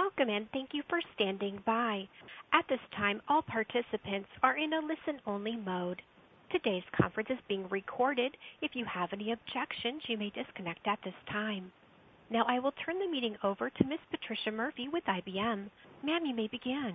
Welcome and thank you for standing by. At this time, all participants are in a listen-only mode. Today's conference is being recorded. If you have any objections, you may disconnect at this time. Now I will turn the meeting over to Ms. Patricia Murphy with IBM. Ma'am, you may begin.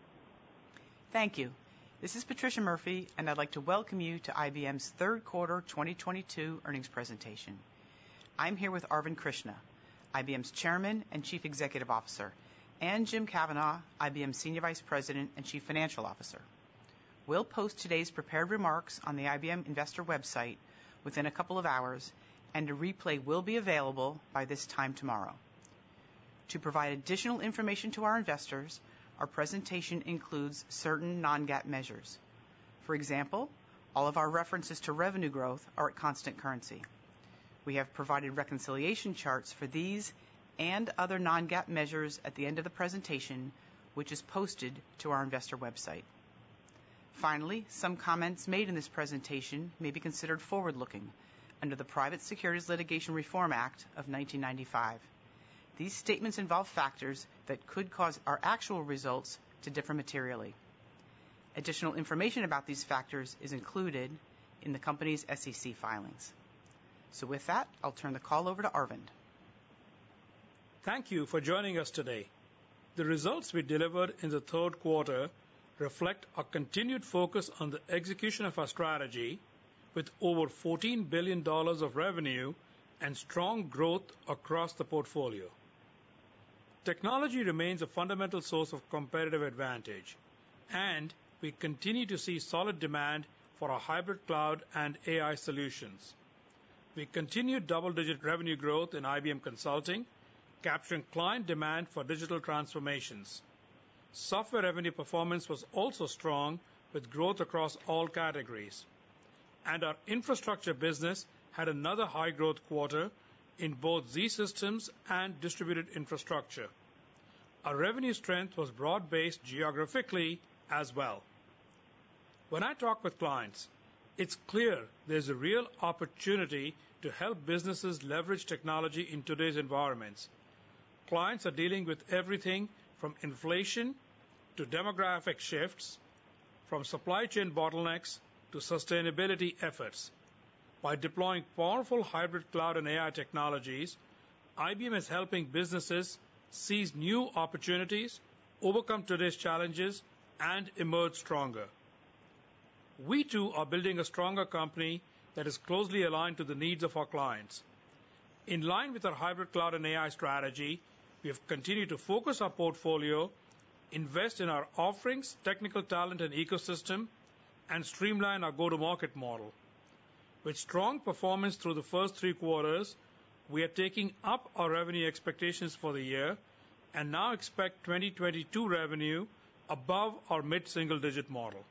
Thank you. This is Patricia Murphy, and I'd like to welcome you to IBM's third quarter 2022 earnings presentation. I'm here with Arvind Krishna, IBM's Chairman and Chief Executive Officer, and Jim Kavanaugh, IBM's Senior Vice President and Chief Financial Officer. We'll post today's prepared remarks on the IBM investor website within a couple of hours, and a replay will be available by this time tomorrow. To provide additional information to our investors, our presentation includes certain non-GAAP measures. For example, all of our references to revenue growth are at constant currency. We have provided reconciliation charts for these and other non-GAAP measures at the end of the presentation, which is posted to our investor website. Finally, some comments made in this presentation may be considered forward-looking under the Private Securities Litigation Reform Act of 1995. These statements involve factors that could cause our actual results to differ materially. Additional information about these factors is included in the company's SEC filings. So with that, I'll turn the call over to Arvind. Thank you for joining us today. The results we delivered in the third quarter reflect our continued focus on the execution of our strategy with over $14 billion of revenue and strong growth across the portfolio. Technology remains a fundamental source of competitive advantage, and we continue to see solid demand for our hybrid cloud and AI solutions. We continued double-digit revenue growth in IBM Consulting, capturing client demand for digital transformations. Software revenue performance was also strong, with growth across all categories. And our infrastructure business had another high-growth quarter in both Z-Systems and distributed infrastructure. Our revenue strength was broad-based geographically as well. When I talk with clients, it's clear there's a real opportunity to help businesses leverage technology in today's environments. Clients are dealing with everything from inflation to demographic shifts, from supply chain bottlenecks to sustainability efforts. By deploying powerful hybrid cloud and AI technologies, IBM is helping businesses seize new opportunities, overcome today's challenges, and emerge stronger. We too are building a stronger company that is closely aligned to the needs of our clients. In line with our hybrid cloud and AI strategy, we have continued to focus our portfolio, invest in our offerings, technical talent and ecosystem, and streamline our go-to-market model. With strong performance through the first 3 quarters, we are taking up our revenue expectations for the year and now expect 2022 revenue above our mid-single-digit model.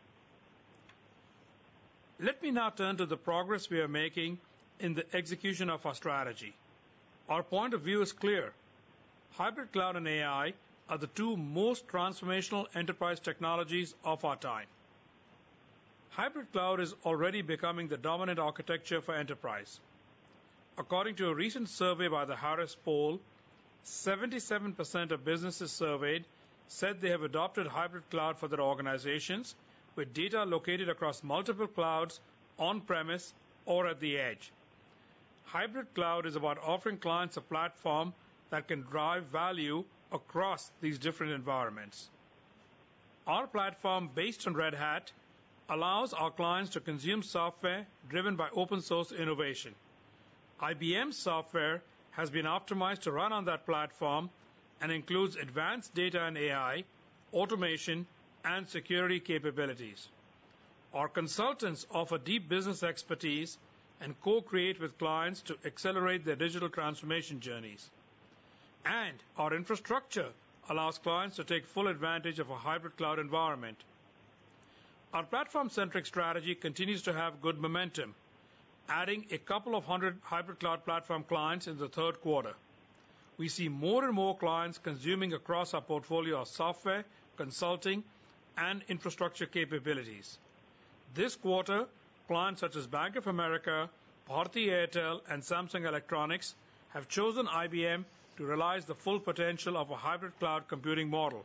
Let me now turn to the progress we are making in the execution of our strategy. Our point of view is clear. Hybrid cloud and AI are the 2 most transformational enterprise technologies of our time. Hybrid cloud is already becoming the dominant architecture for enterprise. According to a recent survey by the Harris Poll, 77% of businesses surveyed said they have adopted hybrid cloud for their organizations, with data located across multiple clouds, on-premise, or at the edge. Hybrid cloud is about offering clients a platform that can drive value across these different environments. Our platform, based on Red Hat, allows our clients to consume software driven by open source innovation. IBM software has been optimized to run on that platform and includes advanced data and AI, automation, and security capabilities. Our consultants offer deep business expertise and co-create with clients to accelerate their digital transformation journeys. And our infrastructure allows clients to take full advantage of a hybrid cloud environment. Our platform-centric strategy continues to have good momentum, adding a couple of hundred hybrid cloud platform clients in the third quarter. We see more and more clients consuming across our portfolio of software, consulting, and infrastructure capabilities. This quarter, clients such as Bank of America, Bharti Airtel, and Samsung Electronics have chosen IBM to realize the full potential of a hybrid cloud computing model.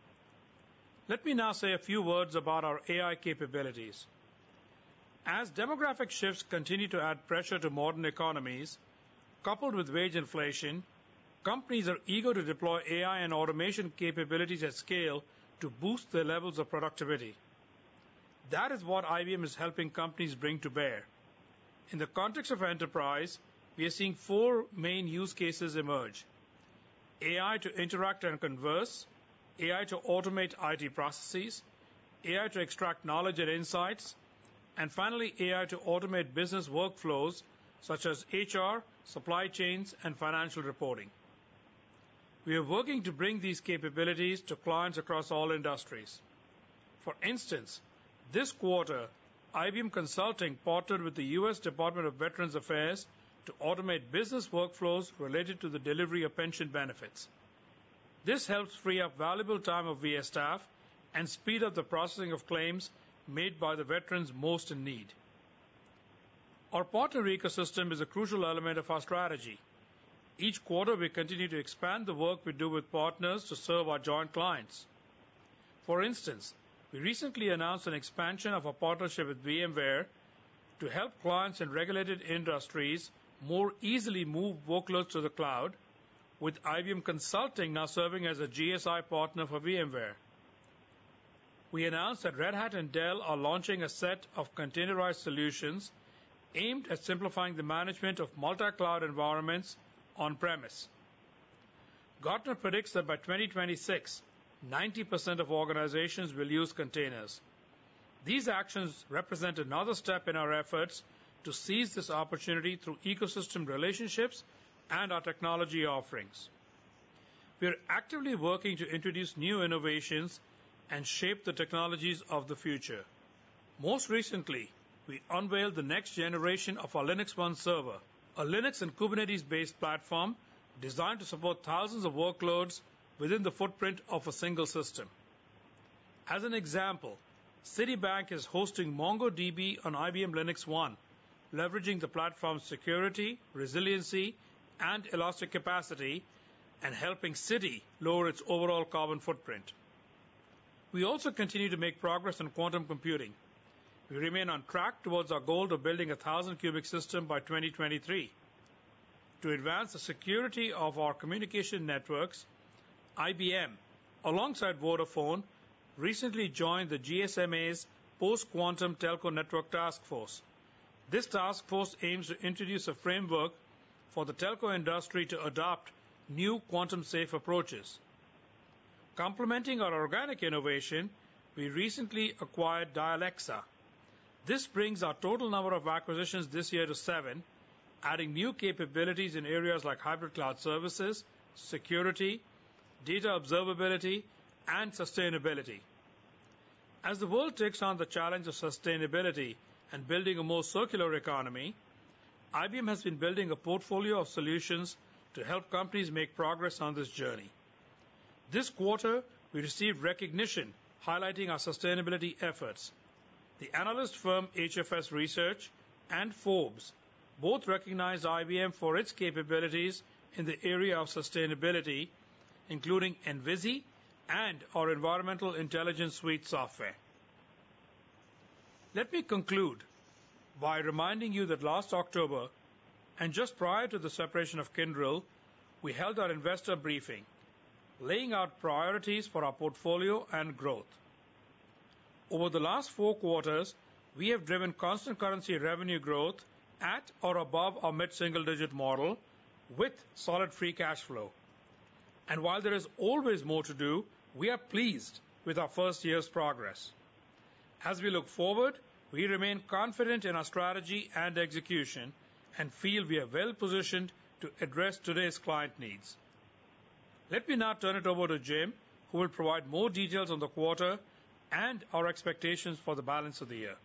Let me now say a few words about our AI capabilities. As demographic shifts continue to add pressure to modern economies, coupled with wage inflation, companies are eager to deploy AI and automation capabilities at scale to boost their levels of productivity. That is what IBM is helping companies bring to bear. In the context of enterprise, we are seeing four main use cases emerge: AI to interact and converse, AI to automate IT processes, AI to extract knowledge and insights, and finally AI to automate business workflows such as HR, supply chains, and financial reporting. We are working to bring these capabilities to clients across all industries. For instance, this quarter, IBM Consulting partnered with the U.S. Department of Veterans Affairs to automate business workflows related to the delivery of pension benefits. This helps free up valuable time of VA staff and speed up the processing of claims made by the veterans most in need. Our partner ecosystem is a crucial element of our strategy. Each quarter, we continue to expand the work we do with partners to serve our joint clients. For instance, we recently announced an expansion of our partnership with VMware to help clients in regulated industries more easily move workloads to the cloud, with IBM Consulting now serving as a GSI partner for VMware. We announced that Red Hat and Dell are launching a set of containerized solutions aimed at simplifying the management of multi-cloud environments on-premise. Gartner predicts that by 2026, 90% of organizations will use containers. These actions represent another step in our efforts to seize this opportunity through ecosystem relationships and our technology offerings. We are actively working to introduce new innovations and shape the technologies of the future. Most recently, we unveiled the next generation of our Linux One server, a Linux and Kubernetes-based platform designed to support thousands of workloads within the footprint of a single system. As an example, Citibank is hosting MongoDB on IBM Linux One, leveraging the platform's security, resiliency, and elastic capacity, and helping Citi lower its overall carbon footprint. We also continue to make progress on quantum computing. We remain on track towards our goal of building a 1,000-qubit system by 2023. To advance the security of our communication networks, IBM, alongside Vodafone, recently joined the GSMA's Post-Quantum Telco Network Task Force. This task force aims to introduce a framework for the telco industry to adopt new quantum-safe approaches. Complementing our organic innovation, we recently acquired Dialexa. This brings our total number of acquisitions this year to 7, adding new capabilities in areas like hybrid cloud services, security, data observability, and sustainability. As the world takes on the challenge of sustainability and building a more circular economy, IBM has been building a portfolio of solutions to help companies make progress on this journey. This quarter, we received recognition highlighting our sustainability efforts. The analyst firm HFS Research and Forbes both recognized IBM for its capabilities in the area of sustainability, including Envizi and our Environmental Intelligence Suite software. Let me conclude by reminding you that last October, and just prior to the separation of Kyndryl, we held our investor briefing, laying out priorities for our portfolio and growth. Over the last 4 quarters, we have driven constant currency revenue growth at or above our mid-single-digit model with solid free cash flow. And while there is always more to do, we are pleased with our first year's progress. As we look forward, we remain confident in our strategy and execution and feel we are well positioned to address today's client needs. Let me now turn it over to Jim, who will provide more details on the quarter and our expectations for the balance of the year.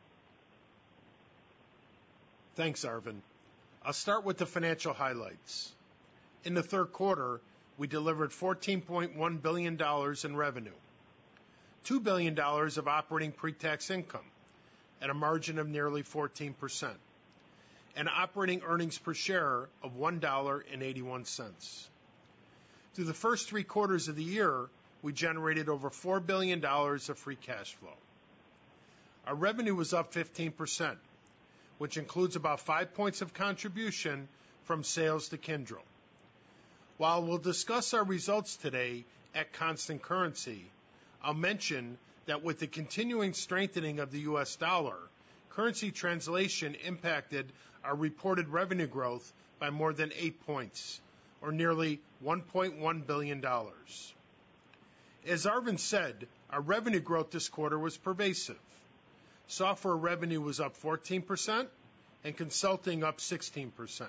Thanks, Arvind. I'll start with the financial highlights. In the third quarter, we delivered $14.1 billion in revenue, $2 billion of operating pre-tax income at a margin of nearly 14%, and operating earnings per share of $1.81. Through the first 3 quarters of the year, we generated over $4 billion of free cash flow. Our revenue was up 15%, which includes about 5 points of contribution from sales to Kyndryl. While we'll discuss our results today at constant currency, I'll mention that with the continuing strengthening of the U.S. dollar, currency translation impacted our reported revenue growth by more than 8 points, or nearly $1.1 billion. As Arvind said, our revenue growth this quarter was pervasive. Software revenue was up 14% and consulting up 16%.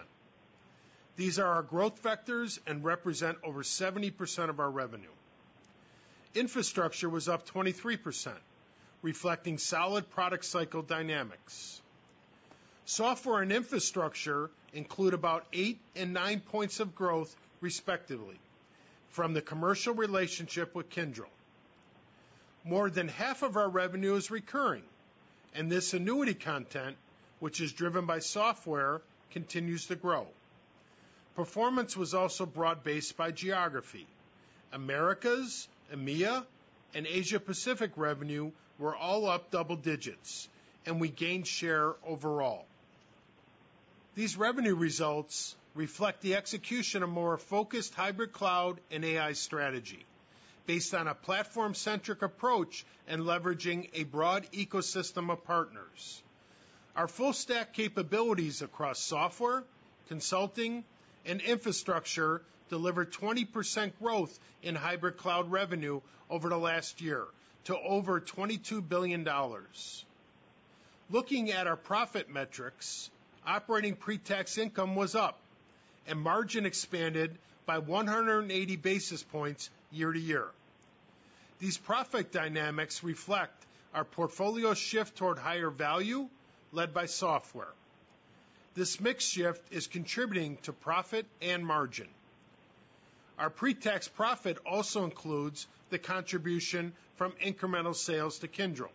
These are our growth vectors and represent over 70% of our revenue. Infrastructure was up 23%, reflecting solid product cycle dynamics. Software and infrastructure include about 8 and 9 points of growth, respectively, from the commercial relationship with Kyndryl. More than half of our revenue is recurring, and this annuity content, which is driven by software, continues to grow. Performance was also broad-based by geography. Americas, EMEA, and Asia-Pacific revenue were all up double digits, and we gained share overall. These revenue results reflect the execution of more focused hybrid cloud and AI strategy, based on a platform-centric approach and leveraging a broad ecosystem of partners. Our full-stack capabilities across software, consulting, and infrastructure delivered 20% growth in hybrid cloud revenue over the last year to over $22 billion. Looking at our profit metrics, operating pre-tax income was up, and margin expanded by 180 basis points year to year. These profit dynamics reflect our portfolio shift toward higher value, led by software. This mix shift is contributing to profit and margin. Our pre-tax profit also includes the contribution from incremental sales to Kyndryl.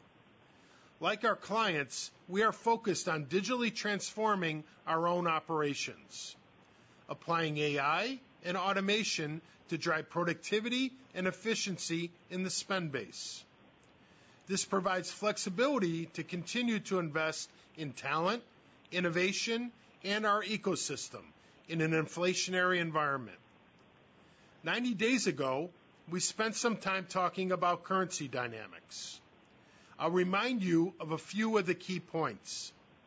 Like our clients, we are focused on digitally transforming our own operations, applying AI and automation to drive productivity and efficiency in the spend base. This provides flexibility to continue to invest in talent, innovation, and our ecosystem in an inflationary environment. 90 days ago, we spent some time talking about currency dynamics. I'll remind you of a few of the key points.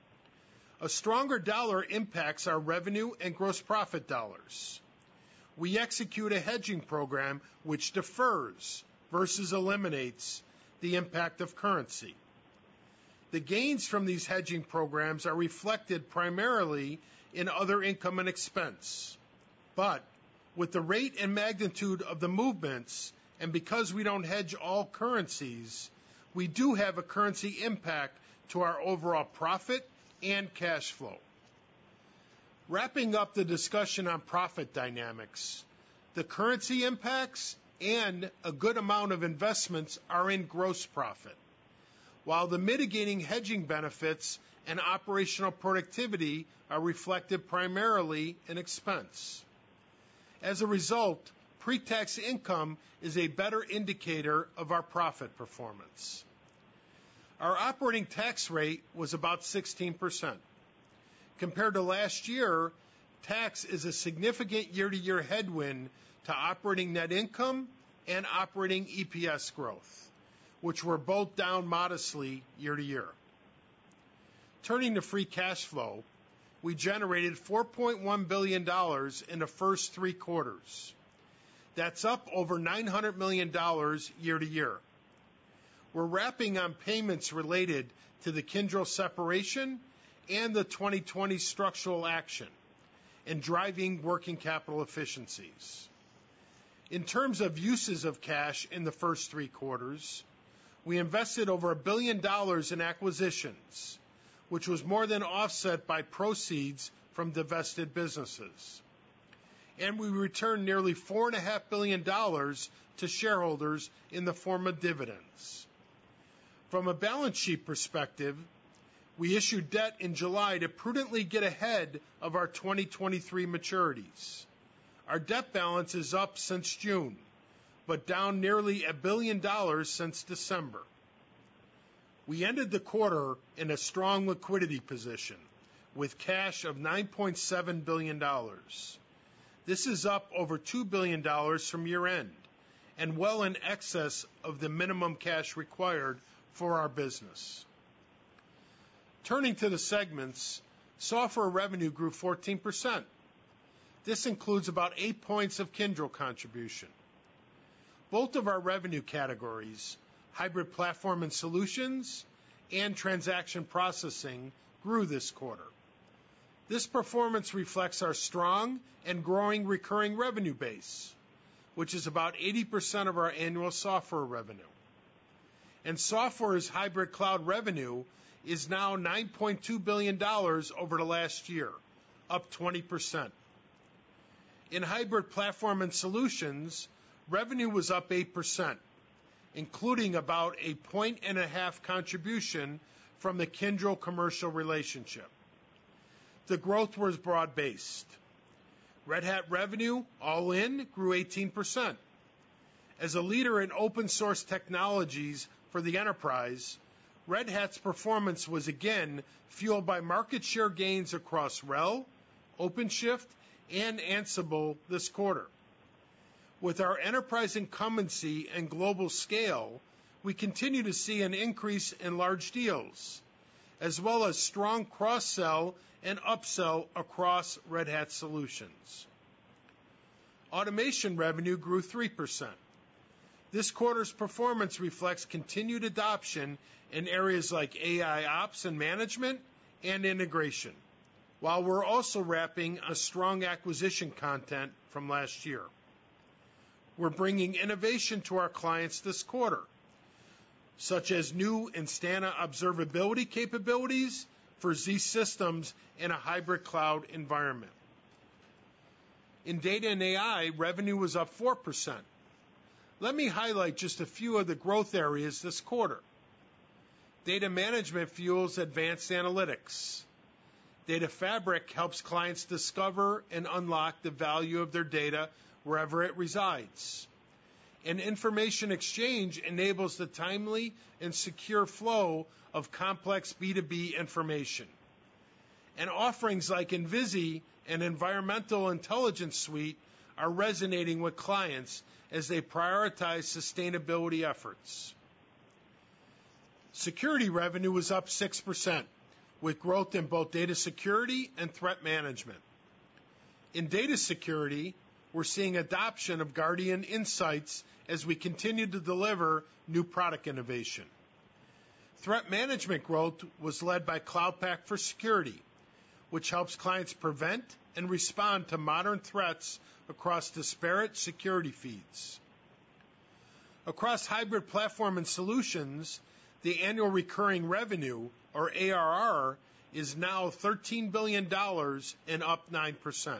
A stronger dollar impacts our revenue and gross profit dollars. We execute a hedging program which defers versus eliminates the impact of currency. The gains from these hedging programs are reflected primarily in other income and expense. But with the rate and magnitude of the movements, and because we don't hedge all currencies, we do have a currency impact to our overall profit and cash flow. Wrapping up the discussion on profit dynamics, the currency impacts and a good amount of investments are in gross profit, while the mitigating hedging benefits and operational productivity are reflected primarily in expense. As a result, pre-tax income is a better indicator of our profit performance. Our operating tax rate was about 16%. Compared to last year, tax is a significant year-to-year headwind to operating net income and operating EPS growth, which were both down modestly year to year. Turning to free cash flow, we generated $4.1 billion in the first 3 quarters. That's up over $900 million year to year. We're wrapping on payments related to the Kyndryl separation and the 2020 structural action and driving working capital efficiencies. In terms of uses of cash in the first 3 quarters, we invested over $1 billion in acquisitions, which was more than offset by proceeds from divested businesses. And we returned nearly $4.5 billion to shareholders in the form of dividends. From a balance sheet perspective, we issued debt in July to prudently get ahead of our 2023 maturities. Our debt balance is up since June, but down nearly $1 billion since December. We ended the quarter in a strong liquidity position with cash of $9.7 billion. This is up over $2 billion from year-end and well in excess of the minimum cash required for our business. Turning to the segments, software revenue grew 14%. This includes about 8 points of Kyndryl contribution. Both of our revenue categories, hybrid platform and solutions and transaction processing, grew this quarter. This performance reflects our strong and growing recurring revenue base, which is about 80% of our annual software revenue. And software's hybrid cloud revenue is now $9.2 billion over the last year, up 20%. In hybrid platform and solutions, revenue was up 8%, including about 1.5 points contribution from the Kyndryl commercial relationship. The growth was broad-based. Red Hat revenue, all in, grew 18%. As a leader in open source technologies for the enterprise, Red Hat's performance was again fueled by market share gains across RHEL, OpenShift, and Ansible this quarter. With our enterprise incumbency and global scale, we continue to see an increase in large deals, as well as strong cross-sell and upsell across Red Hat solutions. Automation revenue grew 3%. This quarter's performance reflects continued adoption in areas like AI ops and management and integration, while we're also wrapping a strong acquisition content from last year. We're bringing innovation to our clients this quarter, such as new Instana observability capabilities for Z systems in a hybrid cloud environment. In data and AI, revenue was up 4%. Let me highlight just a few of the growth areas this quarter. Data management fuels advanced analytics. Data Fabric helps clients discover and unlock the value of their data wherever it resides. And information exchange enables the timely and secure flow of complex B2B information. And offerings like Invisi and Environmental Intelligence Suite are resonating with clients as they prioritize sustainability efforts. Security revenue was up 6%, with growth in both data security and threat management. In data security, we're seeing adoption of Guardian Insights as we continue to deliver new product innovation. Threat management growth was led by Cloud Pak for Security, which helps clients prevent and respond to modern threats across disparate security feeds. Across hybrid platform and solutions, the annual recurring revenue, or ARR, is now $13 billion and up 9%.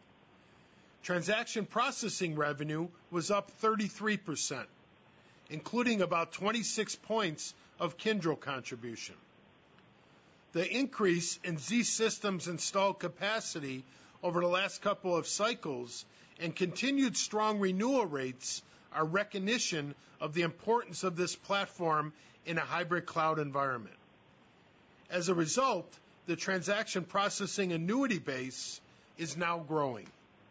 Transaction processing revenue was up 33%, including about 26 points of Kyndryl contribution. The increase in Z Systems installed capacity over the last couple of cycles and continued strong renewal rates are recognition of the importance of this platform in a hybrid cloud environment. As a result, the transaction processing annuity base is now growing.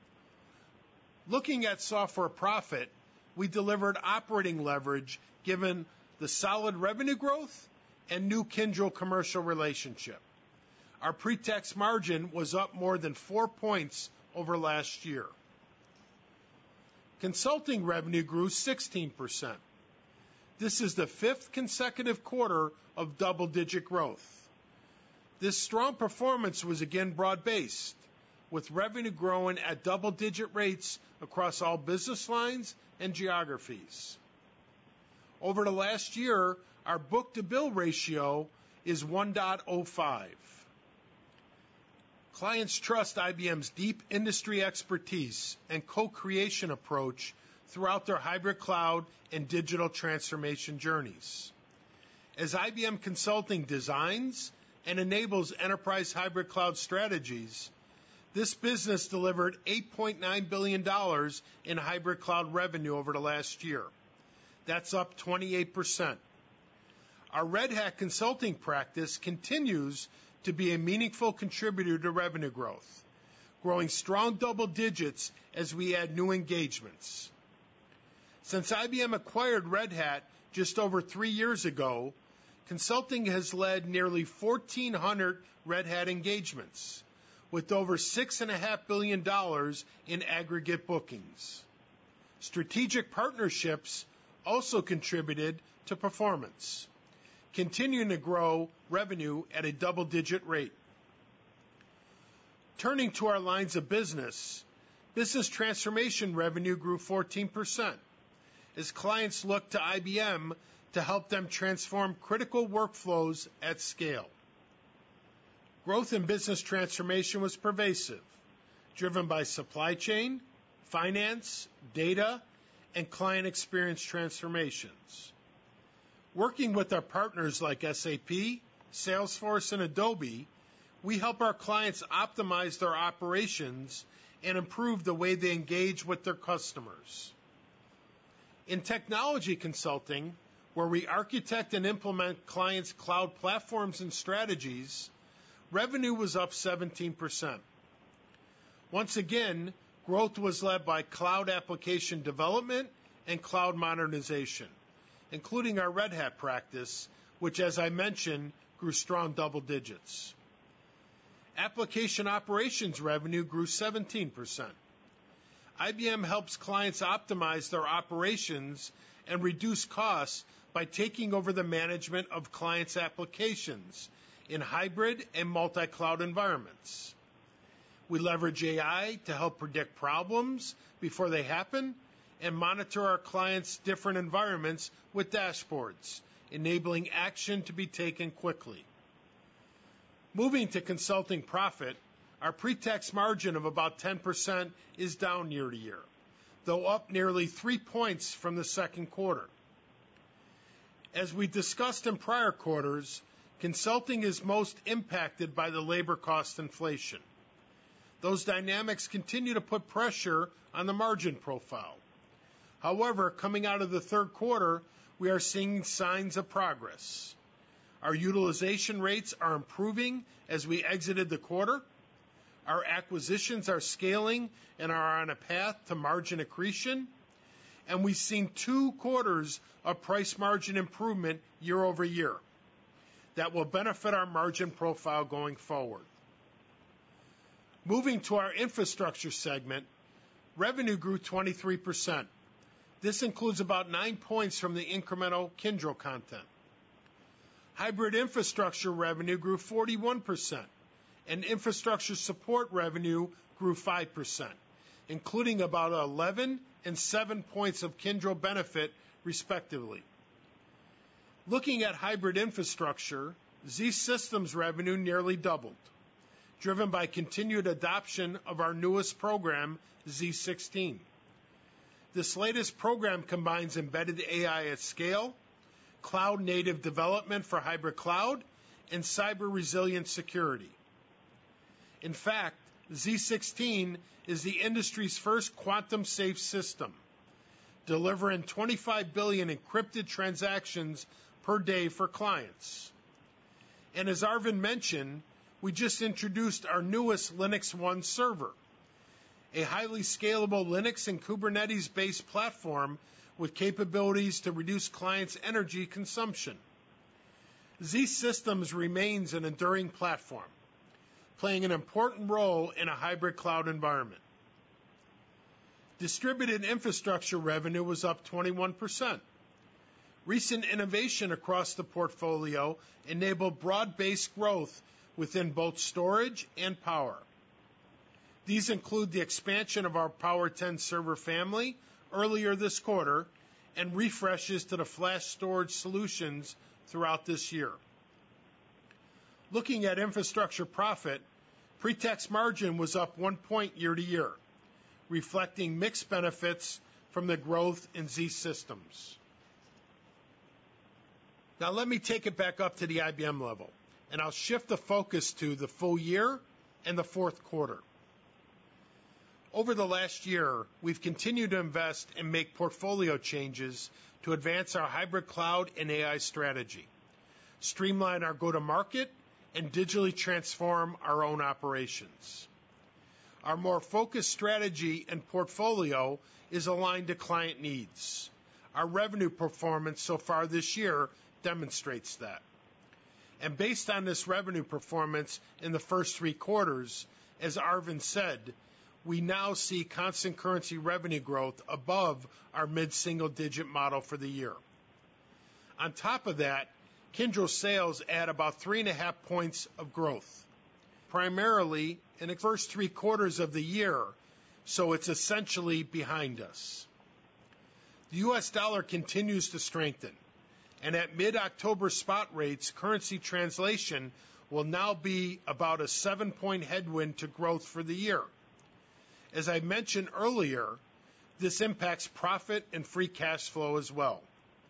Looking at software profit, we delivered operating leverage given the solid revenue growth and new Kyndryl commercial relationship. Our pre-tax margin was up more than 4 points over last year. Consulting revenue grew 16%. This is the 5th consecutive quarter of double-digit growth. This strong performance was again broad-based, with revenue growing at double-digit rates across all business lines and geographies. Over the last year, our book-to-bill ratio is 1.05. Clients trust IBM's deep industry expertise and co-creation approach throughout their hybrid cloud and digital transformation journeys. As IBM Consulting designs and enables enterprise hybrid cloud strategies, This business delivered $8.9 billion in hybrid cloud revenue over the last year. That's up 28%. Our Red Hat consulting practice continues to be a meaningful contributor to revenue growth, growing strong double digits as we add new engagements. Since IBM acquired Red Hat just over 3 years ago, consulting has led nearly 1,400 Red Hat engagements, with over $6.5 billion in aggregate bookings. Strategic partnerships also contributed to performance, continuing to grow revenue at a double-digit rate. Turning to our lines of business, business transformation revenue grew 14% as clients look to IBM to help them transform critical workflows at scale. Growth in business transformation was pervasive, driven by supply chain, finance, data, and client experience transformations. Working with our partners like SAP, Salesforce, and Adobe, we help our clients optimize their operations and improve the way they engage with their customers. In technology consulting, where we architect and implement clients' cloud platforms and strategies, revenue was up 17%. Once again, growth was led by cloud application development and cloud modernization, including our Red Hat practice, which, as I mentioned, grew strong double digits. Application operations revenue grew 17%. IBM helps clients optimize their operations and reduce costs by taking over the management of clients' applications in hybrid and multi-cloud environments. We leverage AI to help predict problems before they happen and monitor our clients' different environments with dashboards, enabling action to be taken quickly. Moving to consulting profit, our pre-tax margin of about 10% is down year to year, though up nearly 3 points from the second quarter. As we discussed in prior quarters, consulting is most impacted by the labor cost inflation. Those dynamics continue to put pressure on the margin profile. However, coming out of the third quarter, we are seeing signs of progress. Our utilization rates are improving as we exited the quarter. Our acquisitions are scaling and are on a path to margin accretion. And we've seen 2 quarters of price margin improvement year over year that will benefit our margin profile going forward. Moving to our infrastructure segment, revenue grew 23%. This includes about 9 points from the incremental Kyndryl content. Hybrid infrastructure revenue grew 41%, and infrastructure support revenue grew 5%, including about 11 and 7 points of Kyndryl benefit, respectively. Looking at hybrid infrastructure, zSystems revenue nearly doubled, driven by continued adoption of our newest program, z16. This latest program combines embedded AI at scale, cloud-native development for hybrid cloud, and cyber-resilient security. In fact, z16 is the industry's first quantum-safe system, delivering 25 billion encrypted transactions per day for clients. And as Arvind mentioned, we just introduced our newest Linux One server, a highly scalable Linux and Kubernetes-based platform with capabilities to reduce clients' energy consumption. zSystems remains an enduring platform, playing an important role in a hybrid cloud environment. Distributed infrastructure revenue was up 21%. Recent innovation across the portfolio enabled broad-based growth within both storage and power. These include the expansion of our Power 10 server family earlier this quarter and refreshes to the flash storage solutions throughout this year. Looking at infrastructure profit, pre-tax margin was up 1 point year to year, reflecting mixed benefits from the growth in zSystems. Now let me take it back up to the IBM level, and I'll shift the focus to the full year and the fourth quarter. Over the last year, we've continued to invest and make portfolio changes to advance our hybrid cloud and AI strategy, streamline our go-to-market, and digitally transform our own operations. Our more focused strategy and portfolio is aligned to client needs. Our revenue performance so far this year demonstrates that. And based on this revenue performance in the first 3 quarters, as Arvind said, we now see constant currency revenue growth above our mid-single-digit model for the year. On top of that, Kyndryl sales add about 3.5 points of growth, primarily in the first 3 quarters of the year, so it's essentially behind us. The U.S. dollar continues to strengthen, and at mid-October spot rates, currency translation will now be about a 7-point headwind to growth for the year. As I mentioned earlier, this impacts profit and free cash flow as well.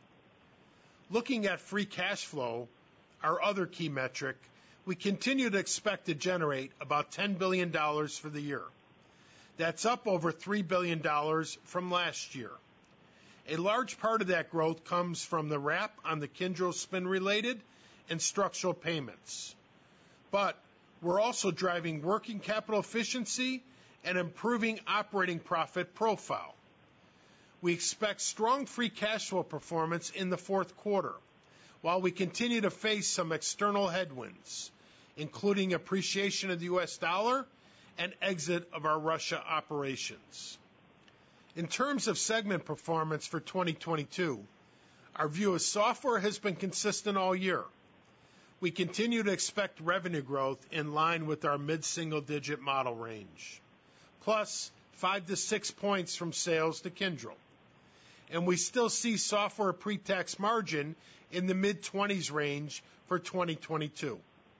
Looking at free cash flow, our other key metric, we continue to expect to generate about $10 billion for the year. That's up over $3 billion from last year. A large part of that growth comes from the wrap on the Kyndryl spin-related and structural payments. But we're also driving working capital efficiency and improving operating profit profile. We expect strong free cash flow performance in the fourth quarter, while we continue to face some external headwinds, including appreciation of the U.S. dollar and exit of our Russia operations. In terms of segment performance for 2022, our view of software has been consistent all year. We continue to expect revenue growth in line with our mid-single-digit model range, plus 5 to 6 points from sales to Kyndryl. And we still see software pre-tax margin in the mid-20s range for 2022.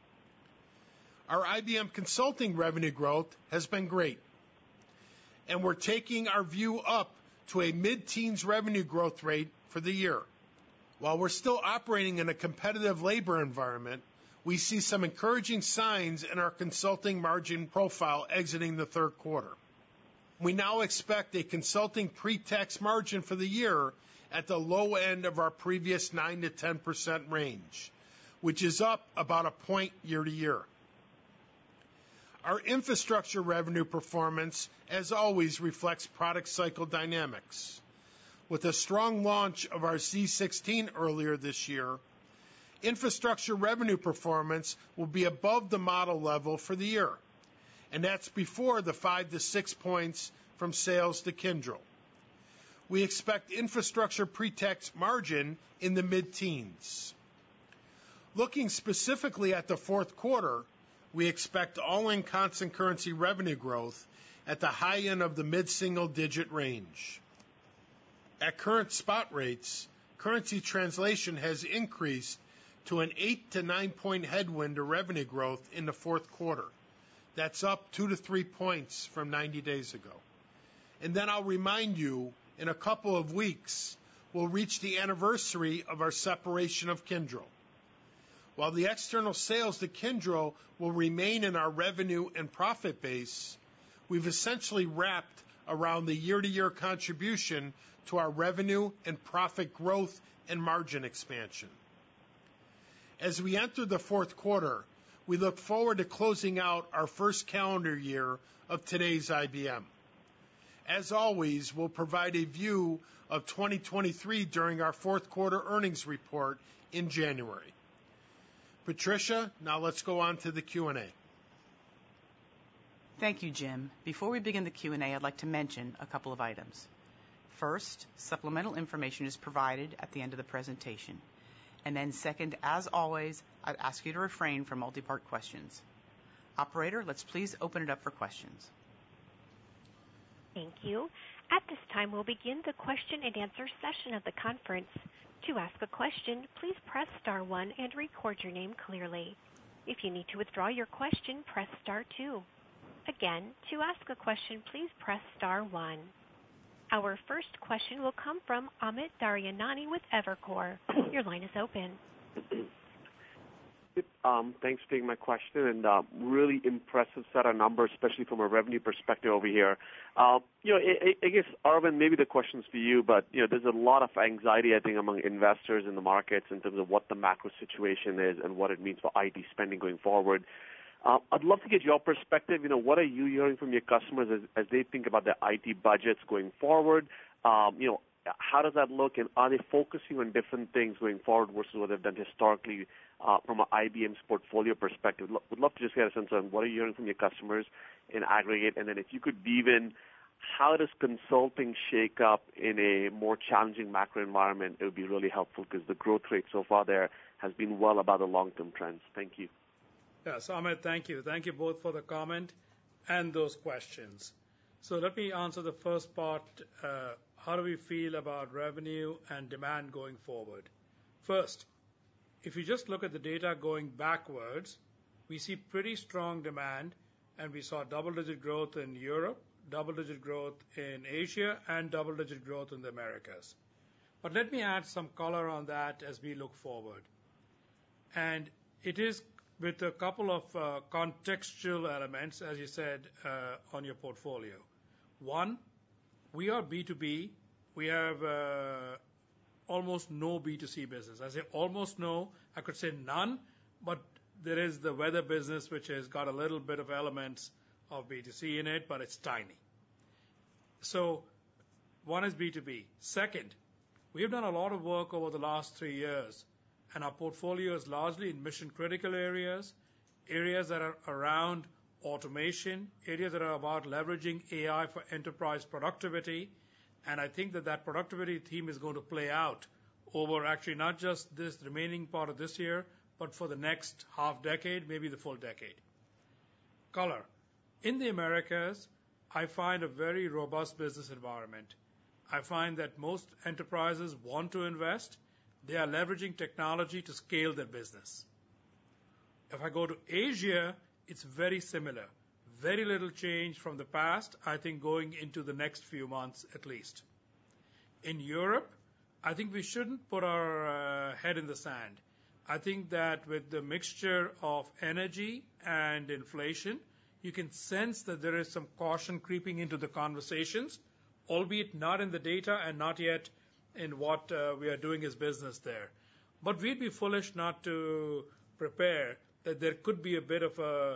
Our IBM Consulting revenue growth has been great, and we're taking our view up to a mid-teens revenue growth rate for the year. While we're still operating in a competitive labor environment, we see some encouraging signs in our consulting margin profile exiting the third quarter. We now expect a consulting pre-tax margin for the year at the low end of our previous 9 to 10% range, which is up about a point year to year. Our infrastructure revenue performance, as always, reflects product cycle dynamics. With a strong launch of our Z16 earlier this year, infrastructure revenue performance will be above the model level for the year, and that's before the 5 to 6 points from sales to Kyndryl. We expect infrastructure pre-tax margin in the mid-teens. Looking specifically at the fourth quarter, we expect all-in constant currency revenue growth at the high end of the mid-single-digit range. At current spot rates, currency translation has increased to an 8 to 9 point headwind to revenue growth in the fourth quarter. That's up 2 to 3 points from 90 days ago. And then I'll remind you, in a couple of weeks, we'll reach the anniversary of our separation of Kyndryl. While the external sales to Kyndryl will remain in our revenue and profit base, we've essentially wrapped around the year-to-year contribution to our revenue and profit growth and margin expansion. As we enter the fourth quarter, we look forward to closing out our first calendar year of today's IBM. As always, we'll provide a view of 2023 during our fourth quarter earnings report in January. Patricia, now let's go on to the Q&A. Thank you, Jim. Before we begin the Q&A, I'd like to mention a couple of items. First, supplemental information is provided at the end of the presentation. And then second, as always, I'd ask you to refrain from multi-part questions. Operator, let's please open it up for questions. Thank you. At this time, we'll begin the question and answer session of the conference. To ask a question, please press star 1 and record your name clearly. If you need to withdraw your question, press star 2. Again, to ask a question, please press star 1. Our first question will come from Amit Daryanani with Evercore. Your line is open. Thanks for taking my question, and really impressive set of numbers, especially from a revenue perspective over here. I guess, Arvind, maybe the question's for you, but there's a lot of anxiety, I think, among investors in the markets in terms of what the macro situation is and what it means for IT spending going forward. I'd love to get your perspective. What are you hearing from your customers as they think about their IT budgets going forward? How does that look, and are they focusing on different things going forward versus what they've done historically from an IBM's portfolio perspective? Would love to just get a sense of what are you hearing from your customers in aggregate, and then if you could weave in how does consulting shake up in a more challenging macro environment, it would be really helpful because the growth rate so far there has been well above the long-term trends. Thank you. Yes, Amit, thank you. Thank you both for the comment and those questions. So let me answer the first part. How do we feel about revenue and demand going forward? First, if you just look at the data going backwards, we see pretty strong demand, and we saw double-digit growth in Europe, double-digit growth in Asia, and double-digit growth in the Americas. But let me add some color on that as we look forward. And it is with a couple of contextual elements, as you said, on your portfolio. One, we are B2B. We have almost no B2C business. I say almost no. I could say none, but there is the weather business, which has got a little bit of elements of B2C in it, but it's tiny. So one is B2B. Second, we have done a lot of work over the last 3 years, and our portfolio is largely in mission-critical areas that are around automation, areas that are about leveraging AI for enterprise productivity. And I think that productivity theme is going to play out over actually not just this remaining part of this year, but for the next half decade, maybe the full decade. Color. In the Americas, I find a very robust business environment. I find that most enterprises want to invest. They are leveraging technology to scale their business. If I go to Asia, it's very similar. Very little change from the past, I think, going into the next few months at least. In Europe, I think we shouldn't put our head in the sand. I think that with the mixture of energy and inflation, you can sense that there is some caution creeping into the conversations, albeit not in the data and not yet in what we are doing as business there. But we'd be foolish not to prepare that there could be a bit of a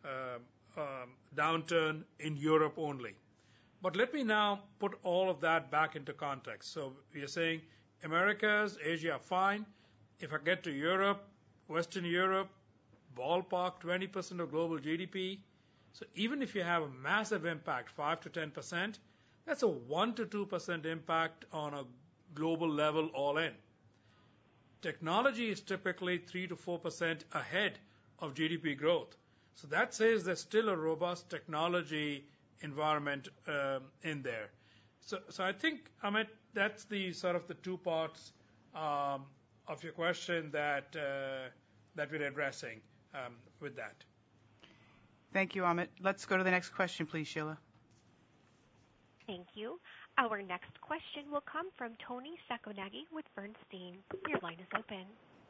downturn in Europe only. But let me now put all of that back into context. So we are saying Americas, Asia are fine. If I get to Europe, Western Europe, ballpark 20% of global GDP. So even if you have a massive impact, 5 to 10%, that's a 1 to 2% impact on a global level all in. Technology is typically 3 to 4% ahead of GDP growth. So that says there's still a robust technology environment in there. So I think, Amit, that's the sort of the two parts of your question that we're addressing with that. Thank you, Amit. Let's go to the next question, please, Sheila. Thank you. Our next question will come from Tony Sacconaghi with Bernstein. Your line is open.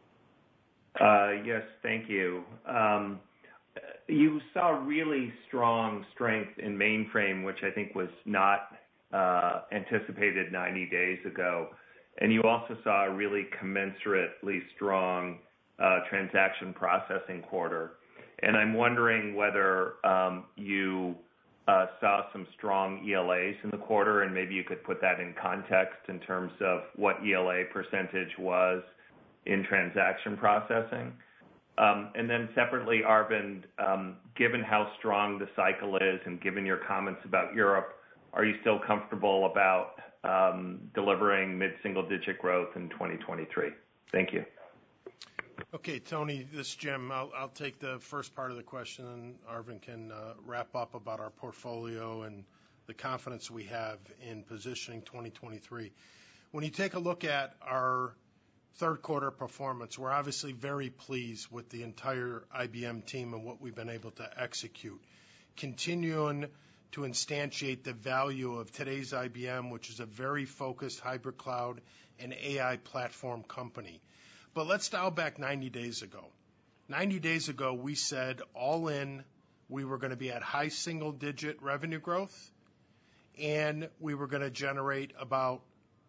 Yes, thank you. You saw really strong strength in mainframe, which I think was not anticipated 90 days ago. And you also saw a really commensurately strong transaction processing quarter. And I'm wondering whether you saw some strong ELAs in the quarter, and maybe you could put that in context in terms of what ELA percentage was in transaction processing. And then separately, Arvind, given how strong the cycle is and given your comments about Europe, are you still comfortable about delivering mid-single-digit growth in 2023? Thank you. Okay, Tony, this is Jim. I'll take the first part of the question, and Arvind can wrap up about our portfolio and the confidence we have in positioning 2023. When you take a look at our third quarter performance, we're obviously very pleased with the entire IBM team and what we've been able to execute, continuing to instantiate the value of today's IBM, which is a very focused hybrid cloud and AI platform company. But let's dial back 90 days ago. 90 days ago, we said all in, we were going to be at high single-digit revenue growth, and we were going to generate about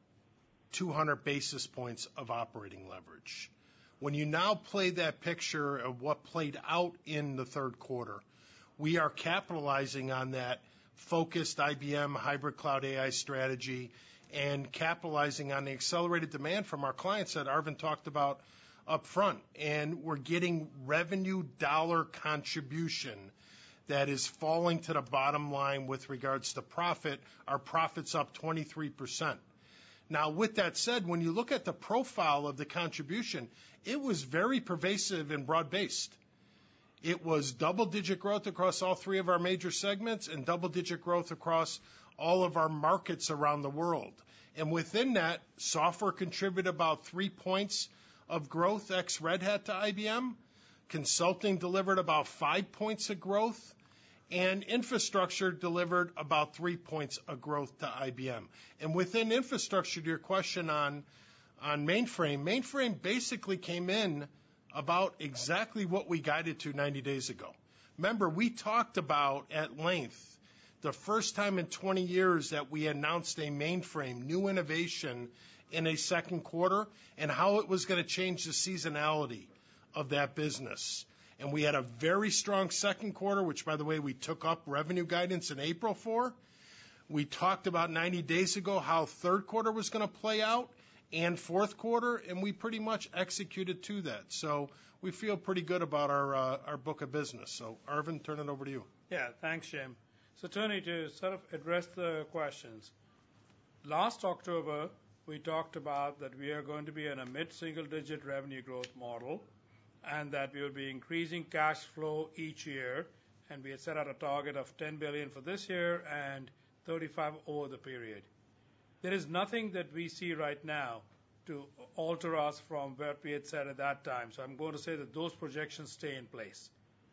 200 basis points of operating leverage. When you now play that picture of what played out in the third quarter, we are capitalizing on that focused IBM hybrid cloud AI strategy and capitalizing on the accelerated demand from our clients that Arvind talked about up front. And we're getting revenue dollar contribution that is falling to the bottom line with regards to profit. Our profit's up 23%. Now, with that said, when you look at the profile of the contribution, it was very pervasive and broad-based. It was double-digit growth across all three of our major segments and double-digit growth across all of our markets around the world. And within that, software contributed about 3 points of growth ex Red Hat to IBM. Consulting delivered about 5 points of growth. And infrastructure delivered about 3 points of growth to IBM. And within infrastructure, to your question on mainframe basically came in about exactly what we guided to 90 days ago. Remember, we talked about at length the first time in 20 years that we announced a mainframe, new innovation in a second quarter, and how it was going to change the seasonality of that business. And we had a very strong second quarter, which, by the way, we took up revenue guidance in April for. We talked about 90 days ago how third quarter was going to play out and fourth quarter, and we pretty much executed to that. So we feel pretty good about our book of business. So, Arvind, turn it over to you. Yeah, thanks, Jim. So, Tony, to sort of address the questions, last October, we talked about that we are going to be in a mid-single-digit revenue growth model, and that we will be increasing cash flow each year, and we had set out a target of $10 billion for this year and $35 billion over the period. There is nothing that we see right now to alter us from what we had said at that time. So I'm going to say that those projections stay in place.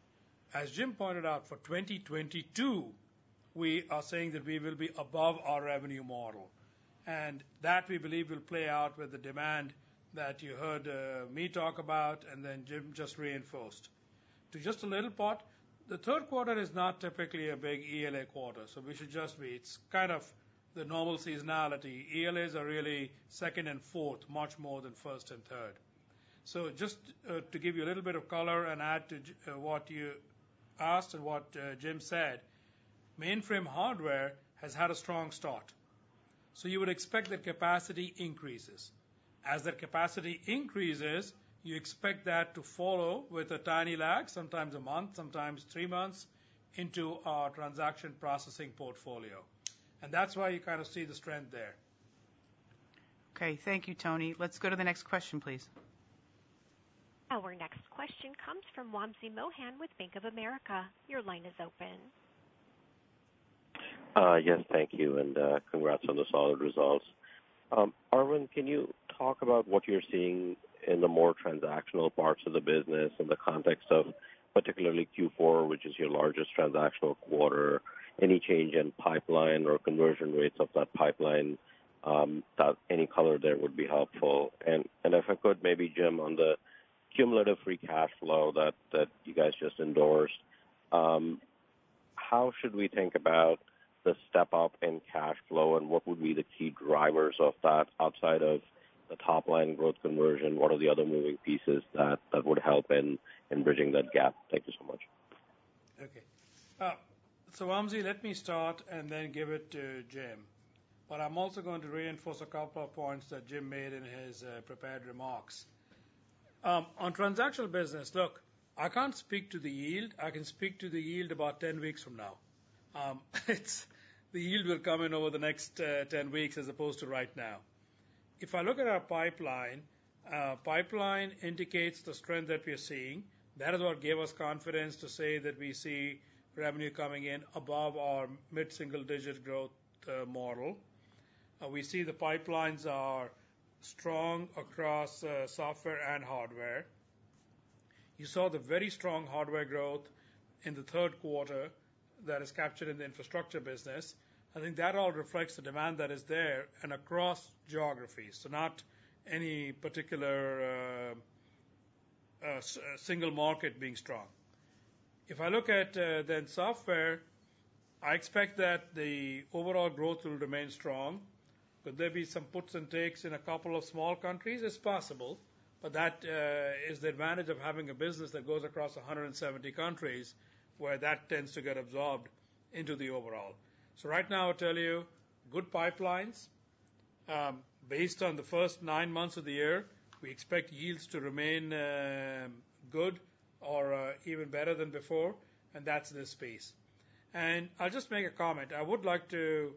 As Jim pointed out, for 2022, we are saying that we will be above our revenue model. And that we believe will play out with the demand that you heard me talk about and then Jim just reinforced. To just a little part, the third quarter is not typically a big ELA quarter, so we should just be, it's kind of the normal seasonality. ELAs are really second and fourth, much more than first and third. So just to give you a little bit of color and add to what you asked and what Jim said, mainframe hardware has had a strong start. So you would expect that capacity increases. As that capacity increases, you expect that to follow with a tiny lag, sometimes a month, sometimes 3 months, into our transaction processing portfolio. And that's why you kind of see the strength there. Okay, thank you, Tony. Let's go to the next question, please. Our next question comes from Wamsi Mohan with Bank of America. Your line is open. Yes, thank you, and congrats on the solid results. Arvind, can you talk about what you're seeing in the more transactional parts of the business in the context of particularly Q4, which is your largest transactional quarter? Any change in pipeline or conversion rates of that pipeline? That any color there would be helpful. And if I could, maybe, Jim, on the cumulative free cash flow that you guys just endorsed, how should we think about the step up in cash flow, and what would be the key drivers of that outside of the top line growth conversion? What are the other moving pieces that would help in bridging that gap? Thank you so much. Okay. So, Wamsi, let me start and then give it to Jim. But I'm also going to reinforce a couple of points that Jim made in his prepared remarks. On transactional business, look, I can't speak to the yield. I can speak to the yield about 10 weeks from now. The yield will come in over the next 10 weeks as opposed to right now. If I look at our pipeline indicates the strength that we are seeing. That is what gave us confidence to say that we see revenue coming in above our mid-single-digit growth model. We see the pipelines are strong across software and hardware. You saw the very strong hardware growth in the third quarter that is captured in the infrastructure business. I think that all reflects the demand that is there and across geographies. So not any particular single market being strong. If I look at then software, I expect that the overall growth will remain strong. Could there be some puts and takes in a couple of small countries? It's possible, but that is the advantage of having a business that goes across 170 countries, where that tends to get absorbed into the overall. So right now, I'll tell you, good pipelines. Based on the first 9 months of the year, we expect yields to remain good or even better than before, and that's this space. And I'll just make a comment. I would like to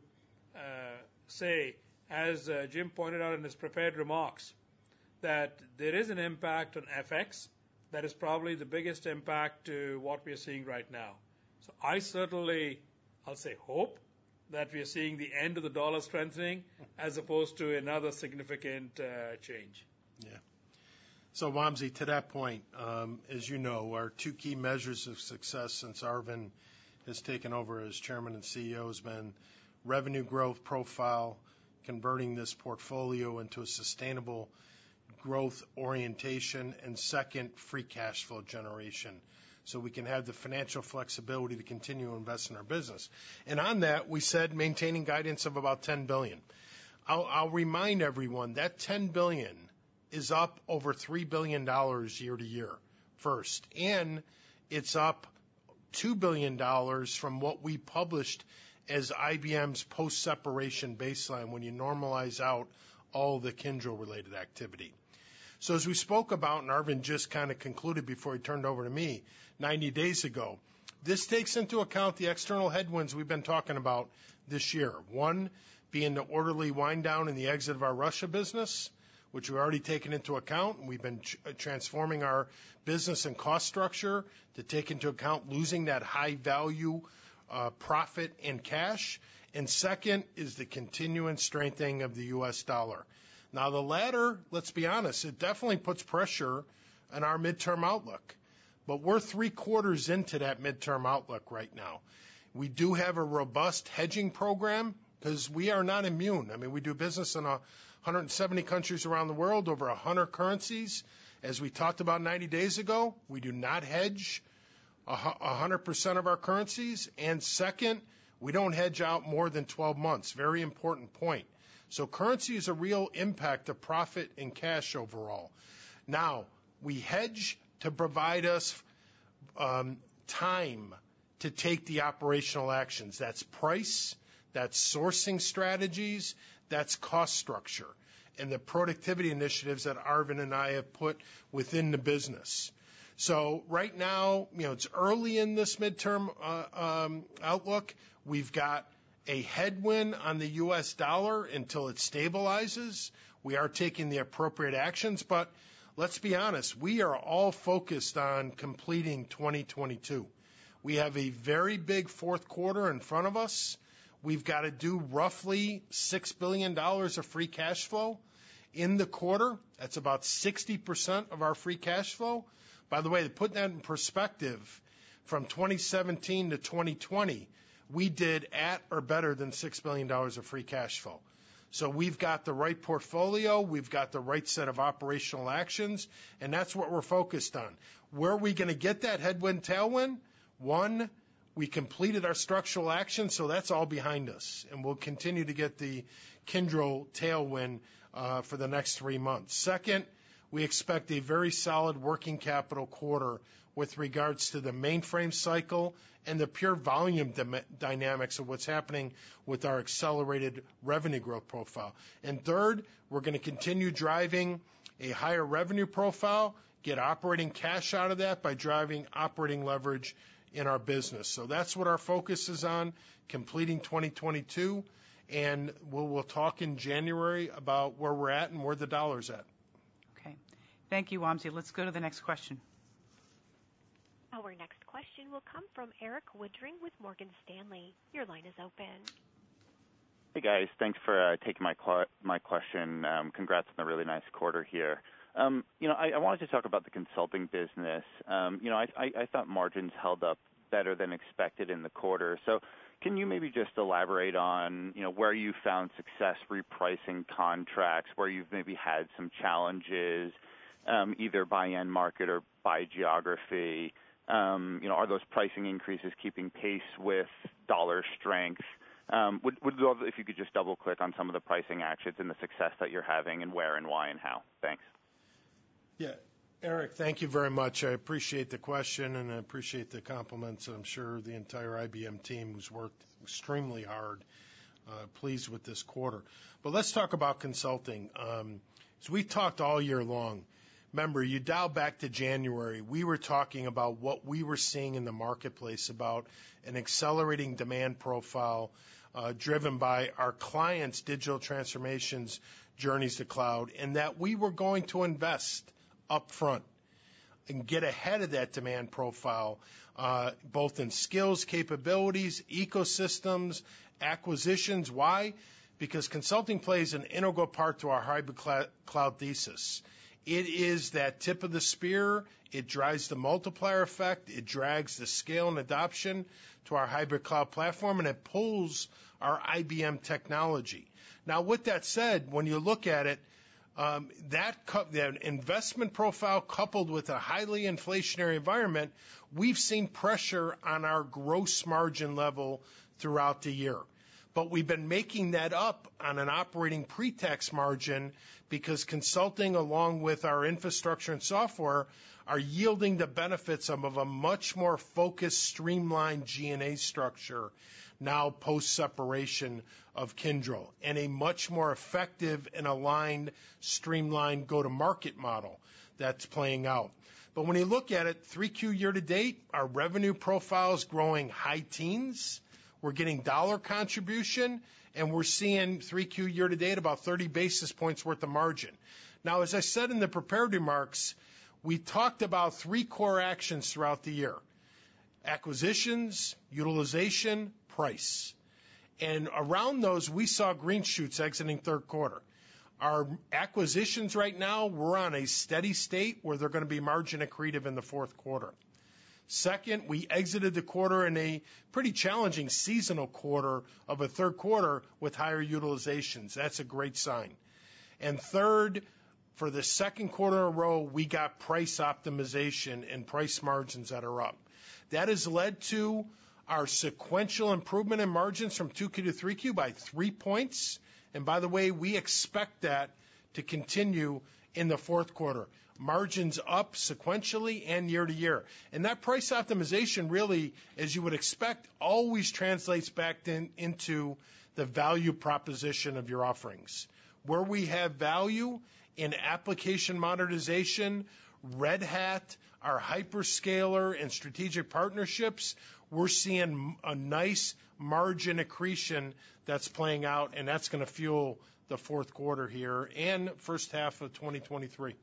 say, as Jim pointed out in his prepared remarks, that there is an impact on FX that is probably the biggest impact to what we are seeing right now. So I certainly, I'll say, hope that we are seeing the end of the dollar strengthening as opposed to another significant change. Yeah. So, Wamsi, to that point, as you know, our two key measures of success since Arvind has taken over as chairman and CEO has been revenue growth profile, converting this portfolio into a sustainable growth orientation, and second, free cash flow generation, so we can have the financial flexibility to continue to invest in our business. And on that, we said maintaining guidance of about $10 billion. I'll remind everyone that $10 billion is up over $3 billion year to year first, and it's up $2 billion from what we published as IBM's post-separation baseline when you normalize out all the Kyndryl-related activity. So as we spoke about, and Arvind just kind of concluded before he turned over to me 90 days ago, this takes into account the external headwinds we've been talking about this year. One being the orderly wind down and the exit of our Russia business, which we've already taken into account. We've been transforming our business and cost structure to take into account losing that high value profit and cash. And second is the continuing strengthening of the U.S. dollar. Now, the latter, let's be honest, it definitely puts pressure on our midterm outlook. But we're 3 quarters into that midterm outlook right now. We do have a robust hedging program because we are not immune. I mean, we do business in 170 countries around the world, over 100 currencies. As we talked about 90 days ago, we do not hedge 100% of our currencies. And second, we don't hedge out more than 12 months. Very important point. So currency is a real impact of profit and cash overall. Now, we hedge to provide us time to take the operational actions. That's price, that's sourcing strategies, that's cost structure, and the productivity initiatives that Arvind and I have put within the business. So right now, it's early in this midterm outlook. We've got a headwind on the U.S. dollar until it stabilizes. We are taking the appropriate actions, but let's be honest, we are all focused on completing 2022. We have a very big fourth quarter in front of us. We've got to do roughly $6 billion of free cash flow in the quarter. That's about 60% of our free cash flow. By the way, to put that in perspective, from 2017 to 2020, we did at or better than $6 billion of free cash flow. So we've got the right portfolio, we've got the right set of operational actions, and that's what we're focused on. Where are we going to get that headwind, tailwind? One, we completed our structural action, so that's all behind us, and we'll continue to get the Kyndryl tailwind for the next 3 months. Second, we expect a very solid working capital quarter with regards to the mainframe cycle and the pure volume dynamics of what's happening with our accelerated revenue growth profile. And third, we're going to continue driving a higher revenue profile, get operating cash out of that by driving operating leverage in our business. So that's what our focus is on, completing 2022, and we'll talk in January about where we're at and where the dollar's at. Okay. Thank you, Wamsi. Let's go to the next question. Our next question will come from Eric Woodring with Morgan Stanley. Your line is open. Hey, guys. Thanks for taking my question. Congrats on a really nice quarter here. I wanted to talk about the consulting business. I thought margins held up better than expected in the quarter. So can you maybe just elaborate on, where you found success repricing contracts, where you've maybe had some challenges? either by end market or by geography? Are those pricing increases keeping pace with dollar strength? Would love if you could just double-click on some of the pricing actions and the success that you're having and where and why and how. Thanks. Yeah. Eric, thank you very much. I appreciate the question, and I appreciate the compliments. I'm sure the entire IBM team who's worked extremely hard, pleased with this quarter. But let's talk about consulting. As we talked all year long, remember, you dial back to January, we were talking about what we were seeing in the marketplace about an accelerating demand profile driven by our clients' digital transformations, journeys to cloud, and that we were going to invest up front and get ahead of that demand profile, both in skills, capabilities, ecosystems, acquisitions. Why? Because consulting plays an integral part to our hybrid cloud thesis. It is that tip of the spear. It drives the multiplier effect. It drags the scale and adoption to our hybrid cloud platform, and it pulls our IBM technology. Now, with that said, when you look at it, that investment profile coupled with a highly inflationary environment, we've seen pressure on our gross margin level throughout the year. But we've been making that up on an operating pre-tax margin because consulting along with our infrastructure and software are yielding the benefits of a much more focused, streamlined G&A structure now post-separation of Kyndryl, and a much more effective and aligned, streamlined go-to-market model that's playing out. But when you look at it, 3Q year-to-date, our revenue profile is growing high teens. We're getting dollar contribution, and we're seeing 3Q year-to-date about 30 basis points worth of margin. Now, as I said in the prepared remarks, we talked about 3 core actions throughout the year: acquisitions, utilization, price. And around those, we saw green shoots exiting third quarter. Our acquisitions right now, we're on a steady state where they're going to be margin accretive in the fourth quarter. Second, we exited the quarter in a pretty challenging seasonal quarter of a third quarter with higher utilizations. That's a great sign. And third, for the second quarter in a row, we got price optimization and price margins that are up. That has led to our sequential improvement in margins from 2Q to 3Q by 3 points. And by the way, we expect that to continue in the fourth quarter. Margins up sequentially and year to year. And that price optimization really, as you would expect, always translates back into the value proposition of your offerings. Where we have value in application modernization, Red Hat, our hyperscaler and strategic partnerships, we're seeing a nice margin accretion that's playing out, and that's going to fuel the fourth quarter here and first half of 2023.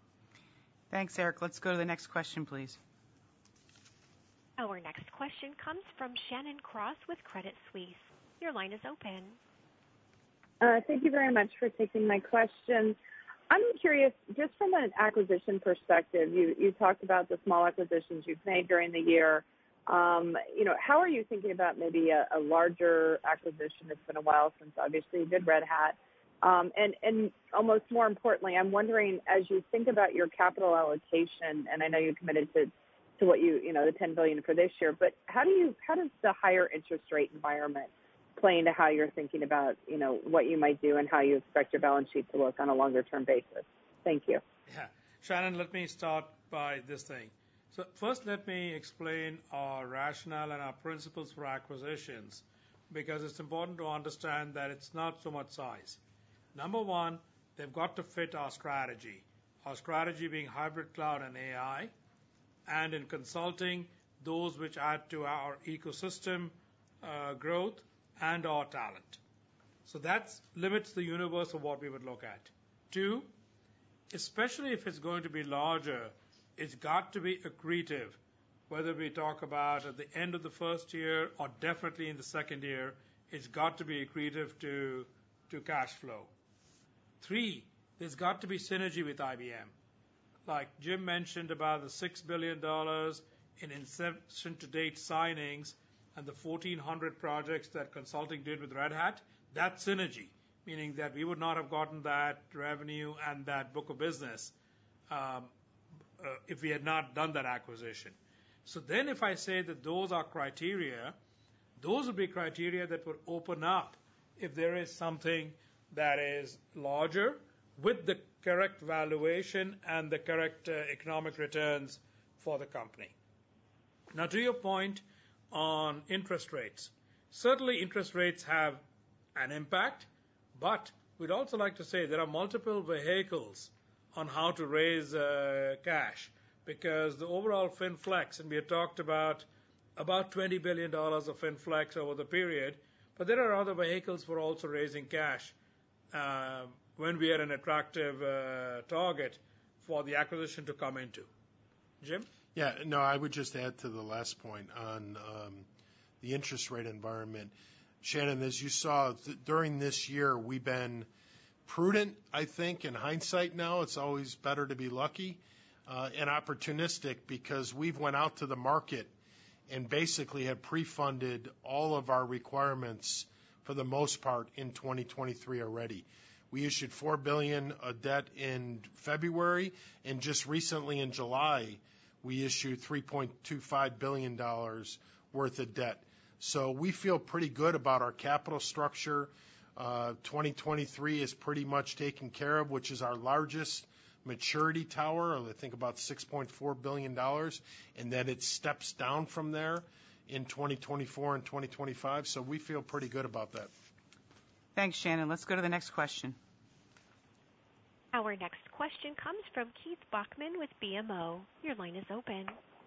Thanks, Eric. Let's go to the next question, please. Our next question comes from Shannon Cross with Credit Suisse. Your line is open. Thank you very much for taking my question. I'm curious, just from an acquisition perspective, you talked about the small acquisitions you've made during the year. How are you thinking about maybe a larger acquisition? It's been a while since obviously you did Red Hat. And almost more importantly, I'm wondering, as you think about your capital allocation, and I know you committed to what the $10 billion for this year, but how does the higher interest rate environment play into how you're thinking about, what you might do and how you expect your balance sheet to look on a longer term basis? Thank you. Yeah. Shannon, let me start by this thing. So first, let me explain our rationale and our principles for acquisitions, because it's important to understand that it's not so much size. Number one, they've got to fit our strategy being hybrid cloud and AI, and in consulting, those which add to our ecosystem growth and our talent. So that limits the universe of what we would look at. Two, especially if it's going to be larger, it's got to be accretive, whether we talk about at the end of the first year or definitely in the second year, it's got to be accretive to cash flow. Three, there's got to be synergy with IBM. Like Jim mentioned about the $6 billion in inception to date signings and the 1,400 projects that consulting did with Red Hat, that's synergy, meaning that we would not have gotten that revenue and that book of business if we had not done that acquisition. So then if I say that those are criteria, those would be criteria that would open up if there is something that is larger with the correct valuation and the correct economic returns for the company. Now, to your point on interest rates, certainly interest rates have an impact, but we'd also like to say there are multiple vehicles on how to raise cash, because the overall FinFlex, and we have talked about $20 billion of FinFlex over the period, but there are other vehicles for also raising cash when we are an attractive target for the acquisition to come into. Jim? Yeah, no, I would just add to the last point on the interest rate environment. Shannon, as you saw, during this year, we've been prudent, I think. In hindsight now, it's always better to be lucky and opportunistic, because we've went out to the market and basically have pre-funded all of our requirements for the most part in 2023 already. We issued $4 billion of debt in February, and just recently in July, we issued $3.25 billion worth of debt. So we feel pretty good about our capital structure. 2023 is pretty much taken care of, which is our largest maturity tower, I think about $6.4 billion, and then it steps down from there in 2024 and 2025. So we feel pretty good about that. Thanks, Shannon. Let's go to the next question. Our next question comes from Keith Bachman with BMO. Your line is open.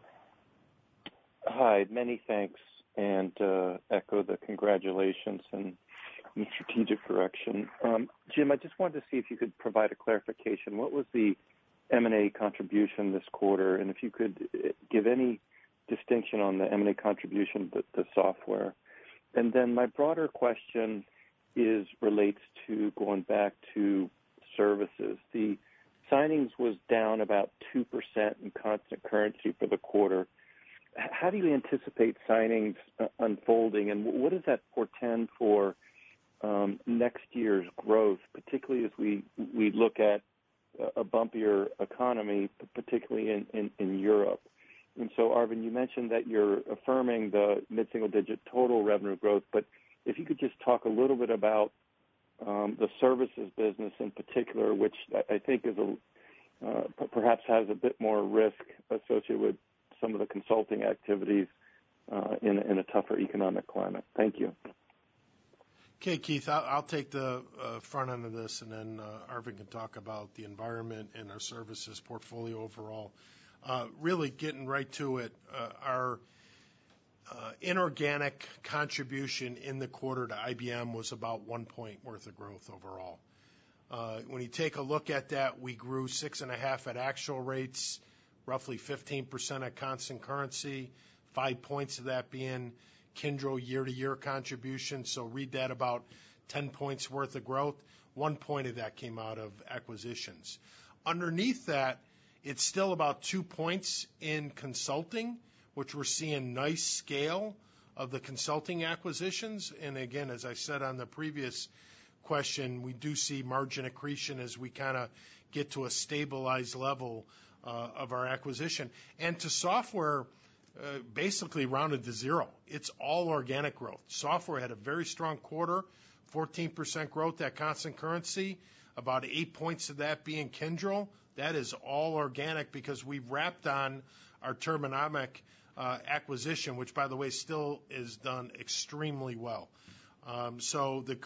Hi, many thanks, and echo the congratulations and strategic direction. Jim, I just wanted to see if you could provide a clarification. What was the M&A contribution this quarter, and if you could give any distinction on the M&A contribution, the software. And then my broader question relates to going back to services. The signings was down about 2% in constant currency for the quarter. How do you anticipate signings unfolding, and what does that portend for next year's growth, particularly as we look at a bumpier economy, particularly in Europe? And so, Arvind, you mentioned that you're affirming the mid-single-digit total revenue growth, but if you could just talk a little bit about the services business in particular, which I think is perhaps has a bit more risk associated with some of the consulting activities in a tougher economic climate. Thank you. Okay, Keith, I'll take the front end of this, and then Arvind can talk about the environment and our services portfolio overall. Really getting right to it, our inorganic contribution in the quarter to IBM was about 1 point worth of growth overall. When you take a look at that, we grew 6.5 at actual rates, roughly 15% at constant currency, 5 points of that being Kyndryl year-to-year contribution. So read that about 10 points worth of growth. 1 point of that came out of acquisitions. Underneath that, it's still about 2 points in consulting, which we're seeing nice scale of the consulting acquisitions. And again, as I said on the previous question, we do see margin accretion as we kind of get to a stabilized level of our acquisition. And to software, basically rounded to zero. It's all organic growth. Software had a very strong quarter, 14% growth at constant currency, about 8 points of that being Kyndryl. That is all organic because we've wrapped on our Turbonomic acquisition, which, by the way, still is done extremely well. So the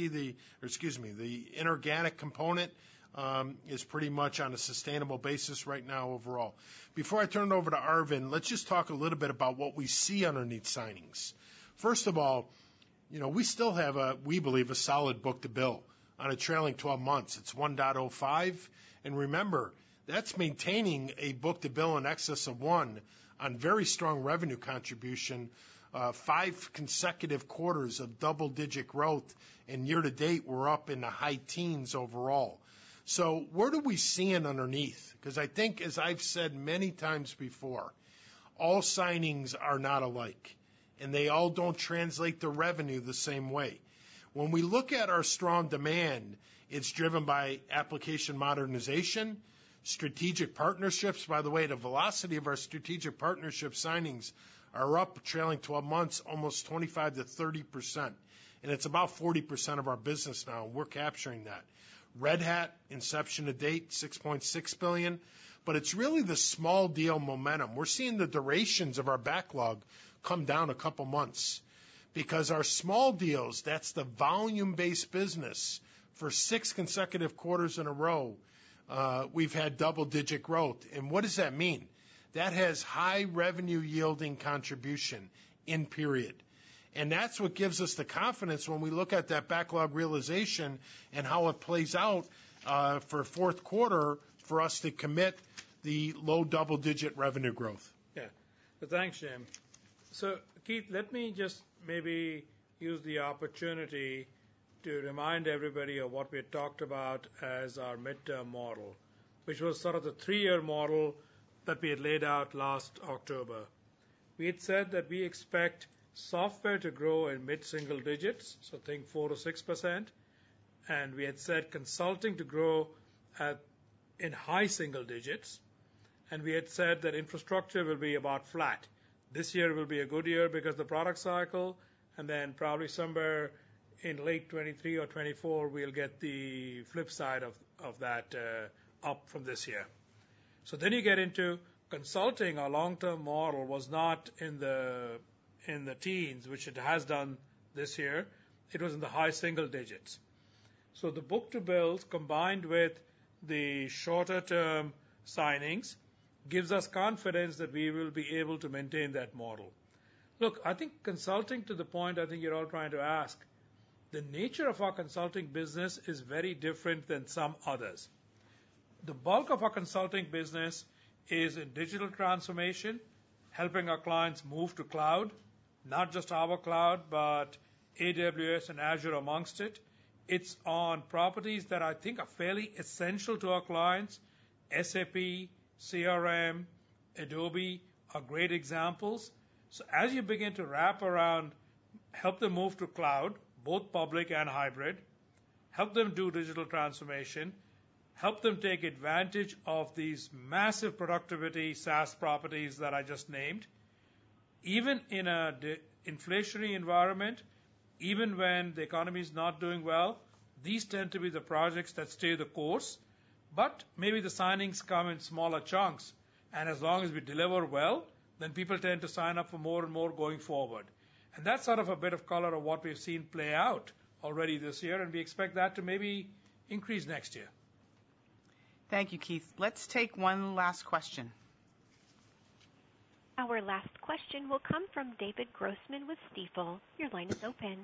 the inorganic component is pretty much on a sustainable basis right now overall. Before I turn it over to Arvind, let's just talk a little bit about what we see underneath signings. First of all, we still have we believe, a solid book-to-bill on a trailing 12 months. It's 1.05. And remember, that's maintaining a book-to-bill in excess of 1 on very strong revenue contribution, 5 consecutive quarters of double-digit growth, and year-to-date we're up in the high teens overall. So where do we see it underneath? Because I think, as I've said many times before, all signings are not alike, and they all don't translate to revenue the same way. When we look at our strong demand, it's driven by application modernization, Strategic partnerships, by the way, the velocity of our strategic partnership signings are up trailing 12 months almost 25 to 30%. And it's about 40% of our business now. We're capturing that. Red Hat, inception to date, $6.6 billion. But it's really the small deal momentum. We're seeing the durations of our backlog come down a couple months because our small deals, that's the volume-based business, for 6 consecutive quarters in a row, we've had double-digit growth. And what does that mean? That has high revenue yielding contribution in period. And that's what gives us the confidence when we look at that backlog realization and how it plays out for fourth quarter for us to commit the low double-digit revenue growth. Yeah. So thanks, Jim. So, Keith, let me just maybe use the opportunity to remind everybody of what we had talked about as our midterm model, which was sort of the 3-year model that we had laid out last October. We had said that we expect software to grow in mid-single digits, so think 4 to 6%, and we had said consulting to grow in high single digits, and we had said that infrastructure will be about flat. This year will be a good year because of the product cycle, and then probably somewhere in late 23 or 24, we'll get the flip side of that up from this year. So then you get into consulting. Our long-term model was not in the teens, which it has done this year. It was in the high single digits. So the book-to-bills combined with the shorter-term signings gives us confidence that we will be able to maintain that model. Look, I think consulting, to the point I think you're all trying to ask, the nature of our consulting business is very different than some others. The bulk of our consulting business is in digital transformation, helping our clients move to cloud, not just our cloud, but AWS and Azure amongst it. It's on properties that I think are fairly essential to our clients. SAP, CRM, Adobe are great examples. So as you begin to wrap around, help them move to cloud, both public and hybrid, help them do digital transformation, help them take advantage of these massive productivity SaaS properties that I just named. Even in an inflationary environment, even when the economy is not doing well, these tend to be the projects that stay the course, but maybe the signings come in smaller chunks, and as long as we deliver well, then people tend to sign up for more and more going forward. And that's sort of a bit of color of what we've seen play out already this year, and we expect that to maybe increase next year. Thank you, Keith. Let's take one last question. Our last question will come from David Grossman with Stifel. Your line is open.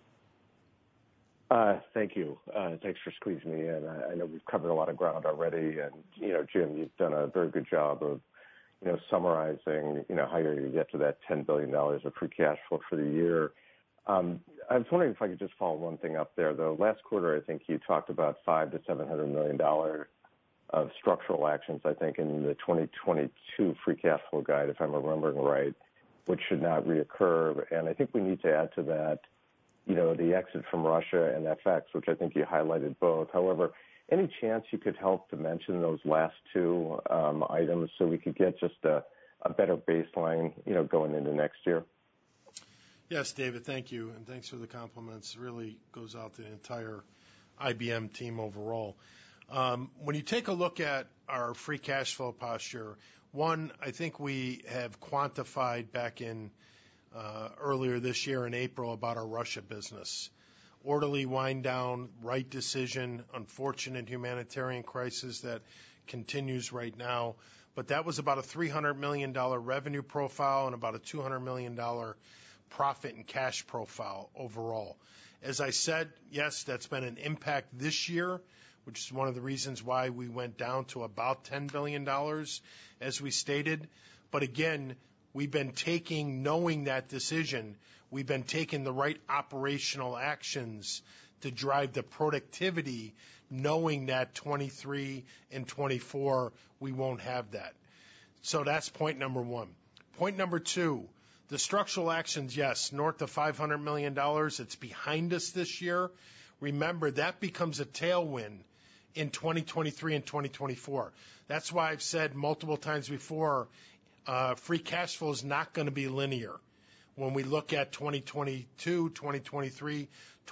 Thank you. Thanks for squeezing me in. I know we've covered a lot of ground already, and, Jim, you've done a very good job of, summarizing, how you're going to get to that $10 billion of free cash flow for the year. I was wondering if I could just follow one thing up there, though. Last quarter, I think you talked about $500 to $700 million of structural actions, I think, in the 2022 free cash flow guide, if I'm remembering right, which should not reoccur. And I think we need to add to that, the exit from Russia and FX, which I think you highlighted both. However, any chance you could help to mention those last two items so we could get just a better baseline, going into next year? Yes, David, thank you, and thanks for the compliments. It really goes out to the entire IBM team overall. When you take a look at our free cash flow posture, one, I think we have quantified back in earlier this year in April about our Russia business. Orderly wind down, right decision, unfortunate humanitarian crisis that continues right now. But that was about a $300 million revenue profile and about a $200 million profit and cash profile overall. As I said, yes, that's been an impact this year, which is one of the reasons why we went down to about $10 billion, as we stated. But again, we've been knowing that decision, we've been taking the right operational actions to drive the productivity, knowing that 23 and 24, we won't have that. So that's point number one. Point number two, the structural actions, yes, north of $500 million. It's behind us this year. Remember, that becomes a tailwind in 2023 and 2024. That's why I've said multiple times before, free cash flow is not going to be linear when we look at 2022, 2023,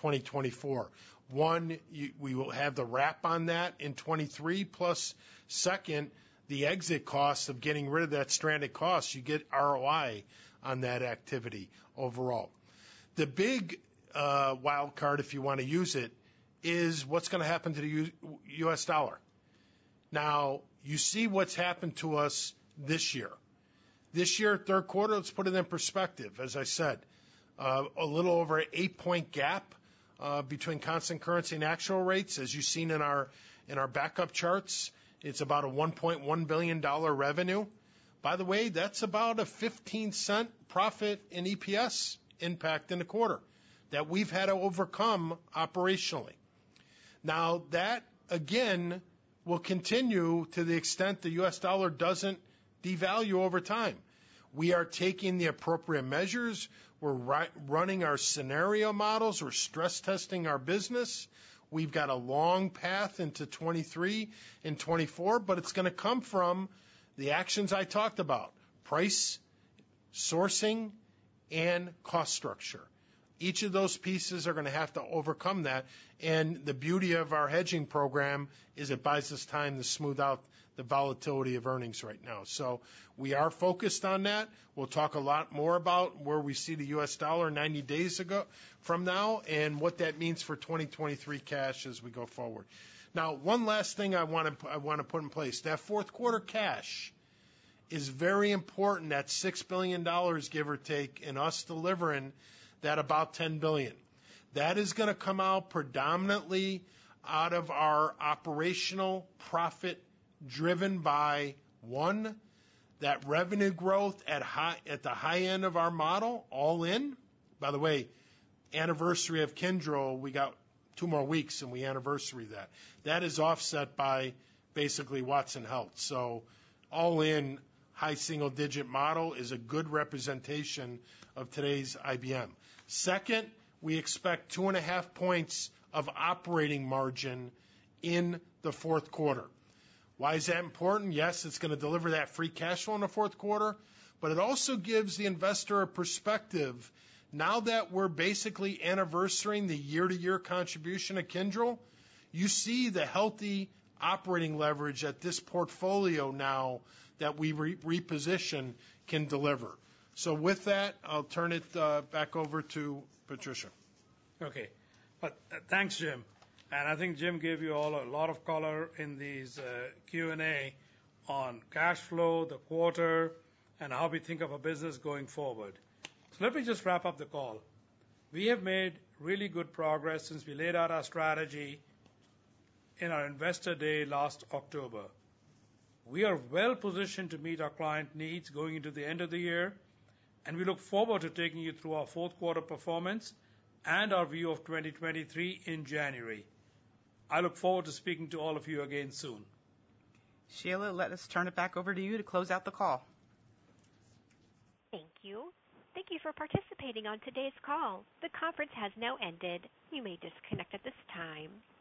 2024. One, we will have the wrap on that in 23, plus second, the exit costs of getting rid of that stranded cost. You get ROI on that activity overall. The big wild card, if you want to use it, is what's going to happen to the U.S. dollar. Now, you see what's happened to us this year. This year, third quarter, let's put it in perspective. As I said, a little over an 8-point gap between constant currency and actual rates, as you've seen in our backup charts. It's about a $1.1 billion revenue. By the way, that's about a 15-cent profit in EPS impact in the quarter that we've had to overcome operationally. Now, that, again, will continue to the extent the U.S. dollar doesn't devalue over time. We are taking the appropriate measures. We're running our scenario models. We're stress testing our business. We've got a long path into 23 and 24, but it's going to come from the actions I talked about: price, sourcing, and cost structure. Each of those pieces are going to have to overcome that. And the beauty of our hedging program is it buys us time to smooth out the volatility of earnings right now. So we are focused on that. We'll talk a lot more about where we see the U.S. dollar 90 days ago from now and what that means for 2023 cash as we go forward. Now, one last thing I want to put in place. That fourth quarter cash is very important, that $6 billion, give or take, in us delivering that about $10 billion. That is going to come out predominantly out of our operational profit driven by, one, that revenue growth at the high end of our model, all in. By the way, anniversary of Kyndryl, we got 2 more weeks and we anniversary that. That is offset by basically Watson Health. So all in, high single-digit model is a good representation of today's IBM. Second, we expect 2.5 points of operating margin in the fourth quarter. Why is that important? Yes, it's going to deliver that free cash flow in the fourth quarter, but it also gives the investor a perspective. Now that we're basically anniversarying the year-to-year contribution of Kyndryl, you see the healthy operating leverage that this portfolio now that we reposition can deliver. So with that, I'll turn it back over to Patricia. Okay. But thanks, Jim. And I think Jim gave you all a lot of color in these Q&A on cash flow, the quarter, and how we think of a business going forward. So let me just wrap up the call. We have made really good progress since we laid out our strategy in our Investor Day last October. We are well positioned to meet our client needs going into the end of the year, and we look forward to taking you through our fourth quarter performance and our view of 2023 in January. I look forward to speaking to all of you again soon. Sheila, let us turn it back over to you to close out the call. Thank you. Thank you for participating on today's call. The conference has now ended. You may disconnect at this time.